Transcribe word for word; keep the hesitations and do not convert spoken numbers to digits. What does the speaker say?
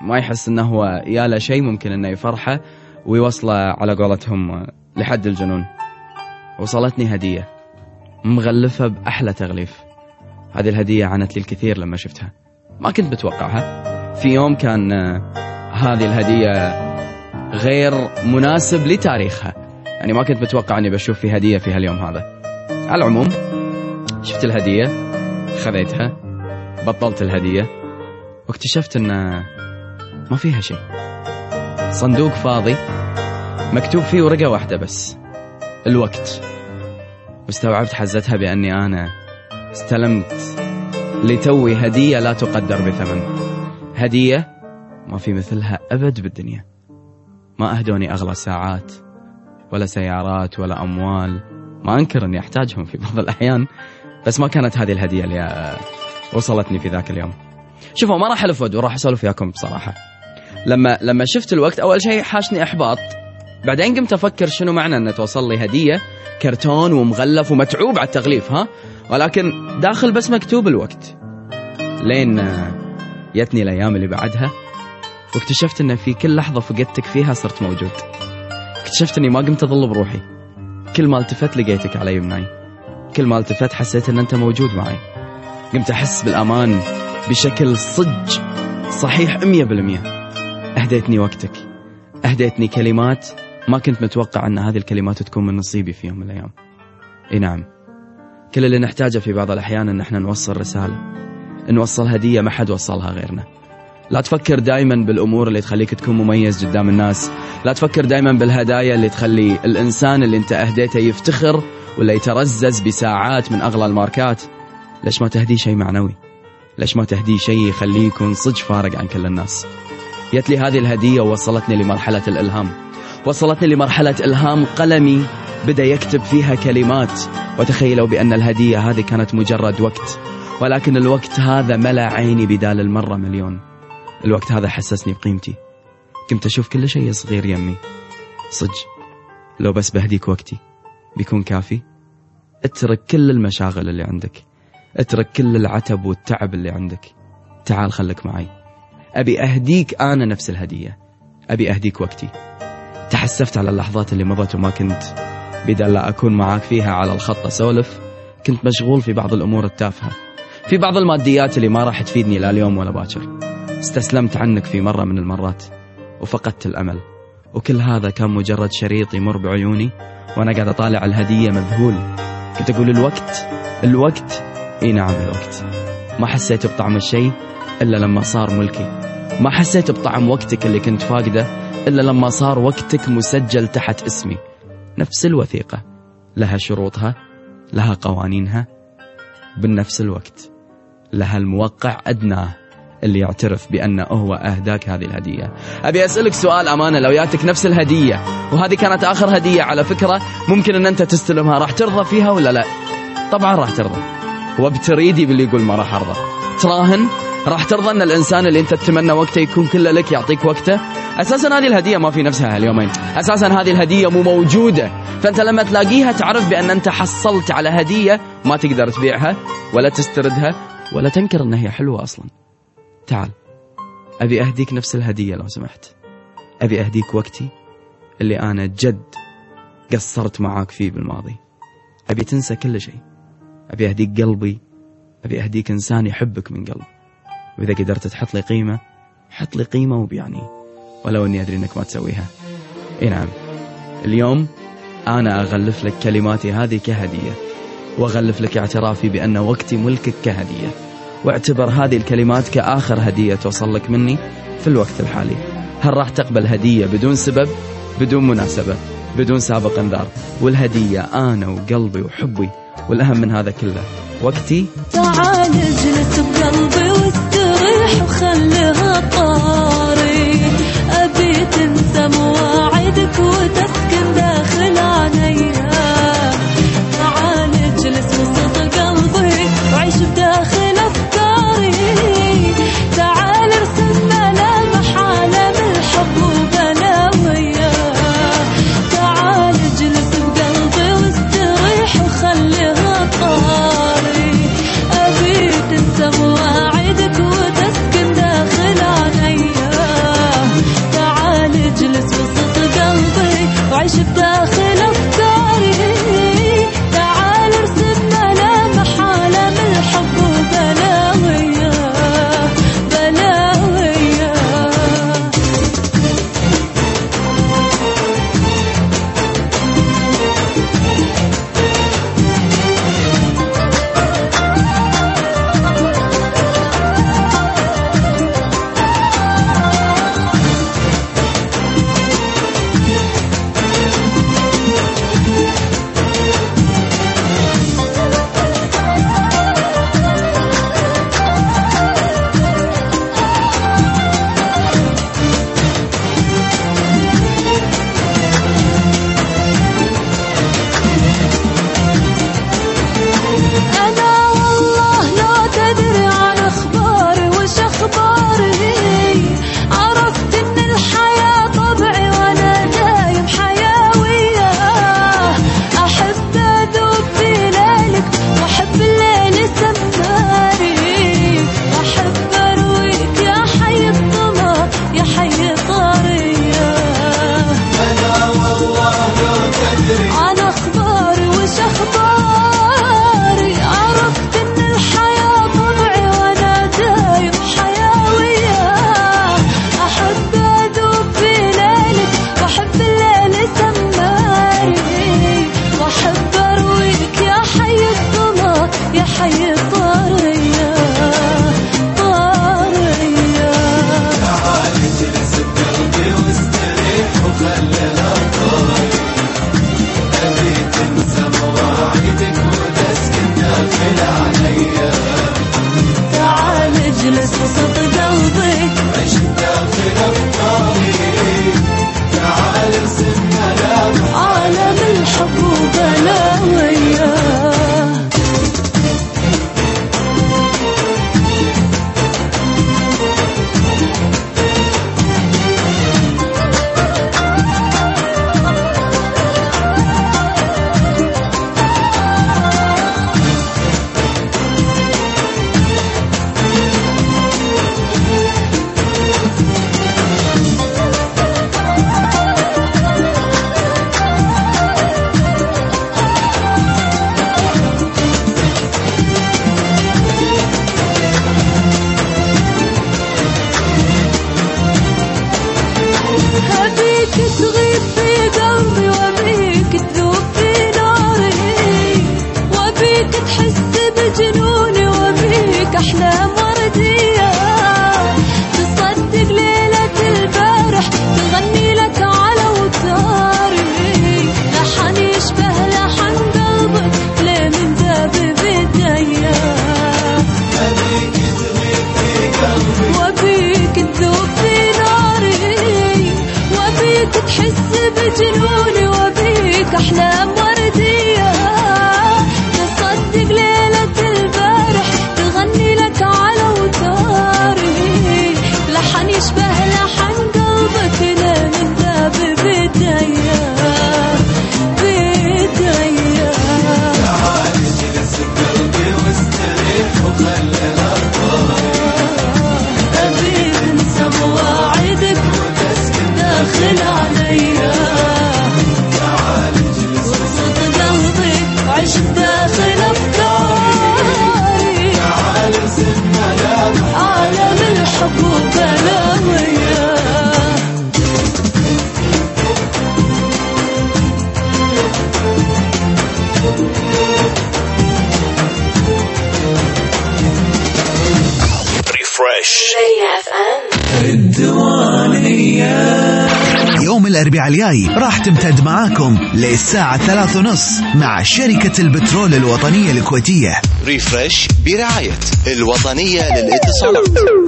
ما يحس أنه هو ياله شيء ممكن أنه يفرحه ويوصله على قولتهم لحد الجنون. وصلتني هدية مغلفة بأحلى تغليف. هذه الهدية عانت لي الكثير لما شفتها، ما كنت بتوقعها. في يوم كان هذه الهدية غير مناسب لتاريخها، يعني ما كنت متوقع أني بشوف في هدية في هاليوم هذا. على العموم شفت الهدية، خذيتها، بطلت الهدية، واكتشفت أن ما فيها شيء. صندوق فاضي مكتوب فيه ورقة واحدة بس، الوقت. واستوعبت حزتها بأني أنا استلمت لتوي هدية لا تقدر بثمن، هدية ما في مثلها أبد بالدنيا. ما أهدوني أغلى ساعات ولا سيارات ولا أموال، ما أنكر أني أحتاجهم في بعض الأحيان، بس ما كانت هذه الهدية اللي وصلتني في ذاك اليوم. شوفوا، ما راح ألفد وراح أسولف وياكم بصراحة. لما لما شفت الوقت أول شيء حاشني إحباط، بعدين قمت أفكر شنو معنى أن توصل لي هدية كرتون ومغلف ومتعوب على التغليف، ها، ولكن داخل بس مكتوب الوقت. لين يتني الأيام اللي بعدها واكتشفت أن في كل لحظة فقدتك فيها صرت موجود. اكتشفت أني ما قمت أظل بروحي، كل ما التفت لقيتك على يمناي، كل ما التفت حسيت أن أنت موجود معي. قمت أحس بالأمان بشكل صج صحيح مية بالمية. أهديتني وقتك، أهديتني كلمات ما كنت متوقع أن هذه الكلمات تكون من نصيبي في يوم من الأيام. إيه نعم، كل اللي نحتاجه في بعض الأحيان أن احنا نوصل رسالة، نوصل هدية ما حد وصلها غيرنا. لا تفكر دايما بالأمور اللي تخليك تكون مميز قدام الناس، لا تفكر دايما بالهدايا اللي تخلي الإنسان اللي انت أهديته يفتخر ولا يترزز بساعات من أغلى الماركات. ليش ما تهدي شيء معنوي؟ ليش ما تهدي شيء يخليه يكون صج فارق عن كل الناس؟ جت لي هذه الهدية ووصلتني لمرحلة الإلهام، وصلتني لمرحلة إلهام قلمي بدأ يكتب فيها كلمات. وتخيلوا بأن الهدية هذه كانت مجرد وقت، ولكن الوقت هذا ملأ عيني بدال المرة مليون. الوقت هذا حسسني بقيمتي، كنت أشوف كل شيء صغير يمي. صج لو بس بهديك وقتي بيكون كافي. اترك كل المشاغل اللي عندك، اترك كل العتب والتعب اللي عندك، تعال خلك معي. أبي أهديك أنا نفس الهدية، أبي أهديك وقتي. تحسفت على اللحظات اللي مضت وما كنت بدل لا أكون معاك فيها على الخط أسولف، كنت مشغول في بعض الأمور التافهة، في بعض الماديات اللي ما راح تفيدني لا اليوم ولا باكر. استسلمت عنك في مرة من المرات وفقدت الأمل، وكل هذا كان مجرد شريط يمر بعيوني وأنا قاعد أطالع الهدية مذهول. كنت أقول الوقت الوقت إيه نعم الوقت. ما حسيت بطعم الشيء إلا لما صار ملكي، ما حسيت بطعم وقتك اللي كنت فاقده إلا لما صار وقتك مسجل تحت اسمي. نفس الوثيقة لها شروطها، لها قوانينها، بالنفس الوقت لها الموقع أدناه اللي يعترف بأنه هو أهداك هذه الهدية. أبي أسألك سؤال أمانة، لو ياتك نفس الهدية وهذه كانت آخر هدية على فكرة ممكن أن أنت تستلمها، راح ترضى فيها ولا لا؟ طبعا راح ترضى، وبتريدي باللي يقول ما راح أرضى. تراهن راح ترضى أن الإنسان اللي أنت تتمنى وقته يكون كله لك يعطيك وقته؟ أساسا هذه الهدية ما في نفسها هاليومين، أساسا هذه الهدية مو موجودة. فأنت لما تلاقيها تعرف بأن أنت حصلت على هدية ما تقدر تبيعها ولا تستردها ولا تنكر أنها هي حلوة أصلا. تعال أبي أهديك نفس الهدية لو سمحت، أبي أهديك وقتي اللي أنا جد قصرت معاك فيه بالماضي. أبي تنسى كل شيء، أبي أهديك قلبي، أبي أهديك إنسان يحبك من قلب. وإذا قدرت تحط لي قيمة حط لي قيمة وبيعني، ولو أني أدري أنك ما تسويها. إيه نعم، اليوم أنا أغلف لك كلماتي هذه كهدية، وأغلف لك اعترافي بأن وقتي ملكك كهدية، واعتبر هذه الكلمات كآخر هدية توصل لك مني في الوقت الحالي. هل راح تقبل هدية بدون سبب، بدون مناسبة، بدون سابق انذار؟ والهدية أنا وقلبي وحبي، والأهم من هذا كله وقتي. تعال اجلس بقلبي واستريح وخليها طاري، أبي تنسى مواعيدك وتسكن داخل عينيا. تعال اجلس وسط قلبي وعيش بداخل أفكاري، تعال ارسم ملامح عالم الحب وبلاويا. تعال اجلس بقلبي واستريح وخليها طاري، أبي تنسى مواعيدك وتسكن داخل تغيب في قلبي وبيك تذوب في ناري، وبيك تحس بجنوني وبيك أحلام وردية. تصدق ليلة البارح تغني لك على وتاري، لحن يشبه لحن قلبك ليه من ذاب بداية. وبيك تذوب في ناري، وبيك تحس بجنوني وبيك أحلام وردية. تصدق ليلة البارح تغني لك على وتاري، لحن يشبه لحن قلبك ليه من ذاب بداية بداية. تعال اجلس بقلبي واستريح وخليها أبي تنسى مواعيدك وتسكن داخل عليا. تعال اجلس وصوت قلبك عيش داخل أفكاري. تعال ارسم ملامح عالم الحب وبلاوية. يوم الأربعاء الجاي راح تمتد معاكم للساعة ثلاث ونص مع شركة البترول الوطنية الكويتية. ريفرش برعاية الوطنية للاتصالات.